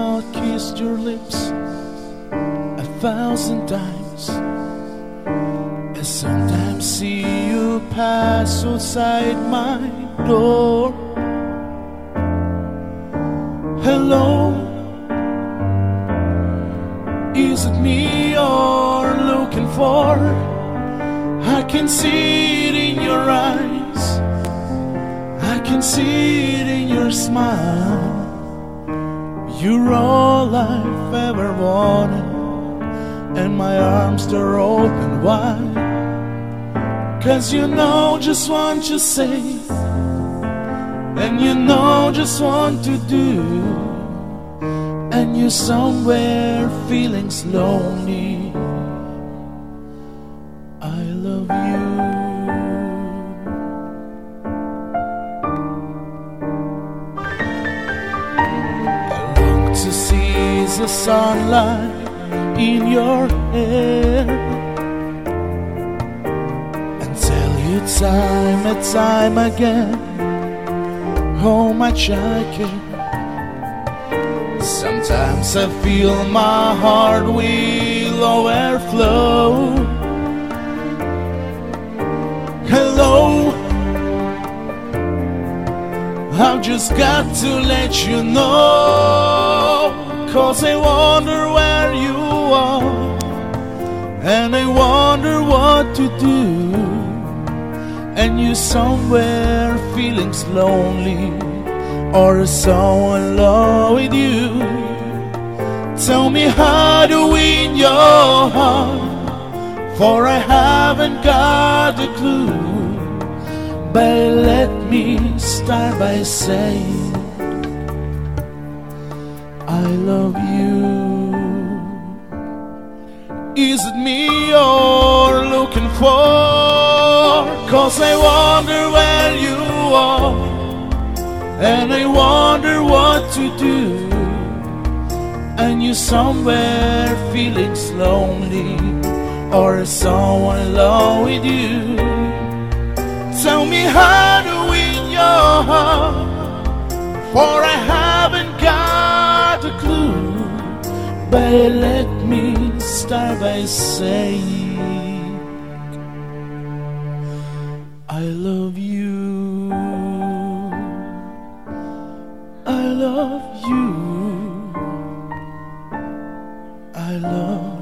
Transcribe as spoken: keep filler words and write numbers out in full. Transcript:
I'll kiss your lips a thousand times. I sometimes see you pass outside my door. Hello, is it me you're looking for? I can see it in your eyes, I can see it in your smile. You're all I've ever wanted, and my arms are open wide. 'Cause you know just what to say, and you know just what to do, and you're somewhere feeling lonely. I love you. I long to see the sunlight in your hair, and tell you time and time again how much I care. Sometimes I feel my heart will overflow. Hello, I've just got to let you know, 'cause I wonder where you are, and I wonder what to do, and you somewhere feeling lonely, or someone in love with you. Tell me how to win your heart, for I haven't got a clue. But let me start by saying I love you. Is it me you're looking for? 'Cause I wonder where you are, and I wonder what to do, and you somewhere feeling lonely, or someone in love with you. Tell me how to win your heart, for I haven't got a clue. But let me start by saying I love you. I love you. I love